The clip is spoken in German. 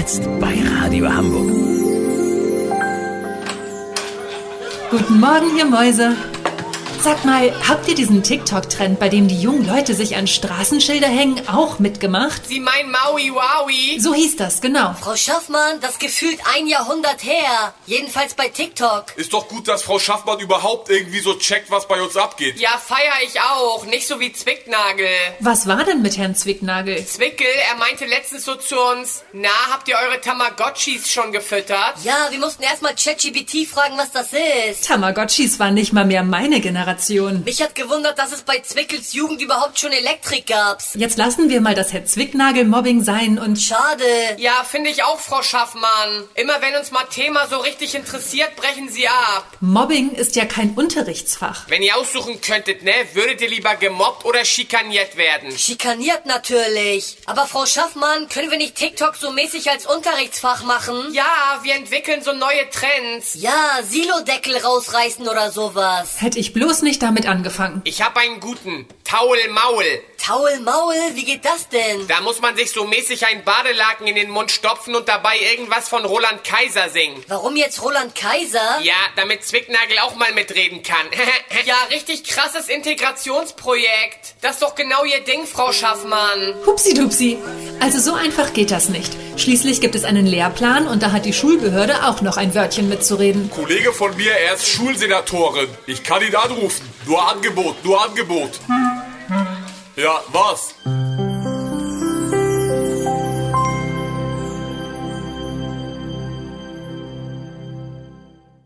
Jetzt bei Radio Hamburg. Guten Morgen, ihr Mäuse. Sag mal, habt ihr diesen TikTok-Trend, bei dem die jungen Leute sich an Straßenschilder hängen, auch mitgemacht? Sie meinen Maui Waui? So hieß das, genau. Frau Schaffmann, das gefühlt 1 Jahrhundert her. Jedenfalls bei TikTok. Ist doch gut, dass Frau Schaffmann überhaupt irgendwie so checkt, was bei uns abgeht. Ja, feier ich auch. Nicht so wie Zwicknagel. Was war denn mit Herrn Zwicknagel? Zwickel, er meinte letztens so zu uns, na, habt ihr eure Tamagotchis schon gefüttert? Ja, wir mussten erstmal ChatGPT fragen, was das ist. Tamagotchis waren nicht mal mehr meine Generation. Mich hat gewundert, dass es bei Zwickels Jugend überhaupt schon Elektrik gab. Jetzt lassen wir mal das Herr Zwicknagel-Mobbing sein und... Schade. Ja, finde ich auch, Frau Schaffmann. Immer wenn uns mal Thema so richtig interessiert, brechen Sie ab. Mobbing ist ja kein Unterrichtsfach. Wenn ihr aussuchen könntet, ne, würdet ihr lieber gemobbt oder schikaniert werden? Schikaniert natürlich. Aber Frau Schaffmann, können wir nicht TikTok so mäßig als Unterrichtsfach machen? Ja, wir entwickeln so neue Trends. Ja, Silodeckel rausreißen oder sowas. Hätte ich bloß nicht damit angefangen. Ich hab einen guten. Taul Maul. Taul Maul, wie geht das denn? Da muss man sich so mäßig einen Badelaken in den Mund stopfen und dabei irgendwas von Roland Kaiser singen. Warum jetzt Roland Kaiser? Ja, damit Zwicknagel auch mal mitreden kann. Ja, richtig krasses Integrationsprojekt. Das ist doch genau Ihr Ding, Frau Schaffmann. Hupsi-dupsi. Also so einfach geht das nicht. Schließlich gibt es einen Lehrplan und da hat die Schulbehörde auch noch ein Wörtchen mitzureden. Kollege von mir, er ist Schulsenatorin. Ich kann ihn anrufen. Nur Angebot, nur Angebot. Ja, was?